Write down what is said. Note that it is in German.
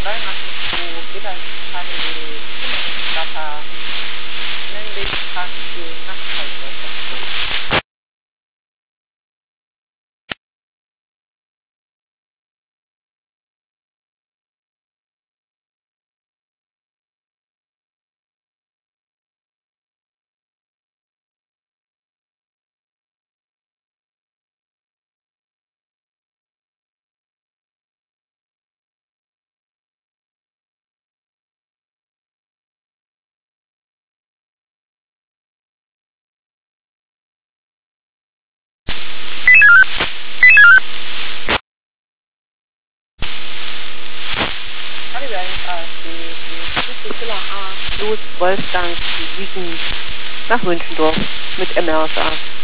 Weihnachtsbuch, Gedankenpanel, Kinderflatter, männlich, Tagspiel, Nachthalter. Los, Wolfgang, die Wiegen nach Münchendorf mit MRSA.